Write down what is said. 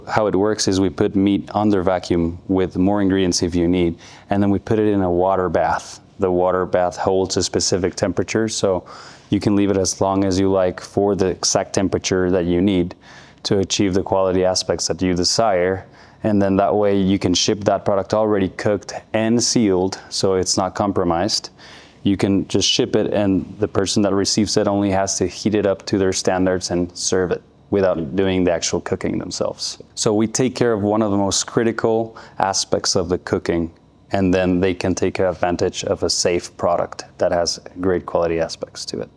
How it works is we put meat under vacuum with more ingredients if you need, and then we put it in a water bath. The water bath holds a specific temperature, so you can leave it as long as you like for the exact temperature that you need to achieve the quality aspects that you desire. And then that way you can ship that product already cooked and sealed, so it's not compromised. You can just ship it, and the person that receives it only has to heat it up to their standards and serve it without doing the actual cooking themselves. So we take care of one of the most critical aspects of the cooking, and then they can take advantage of a safe product that has great quality aspects to it.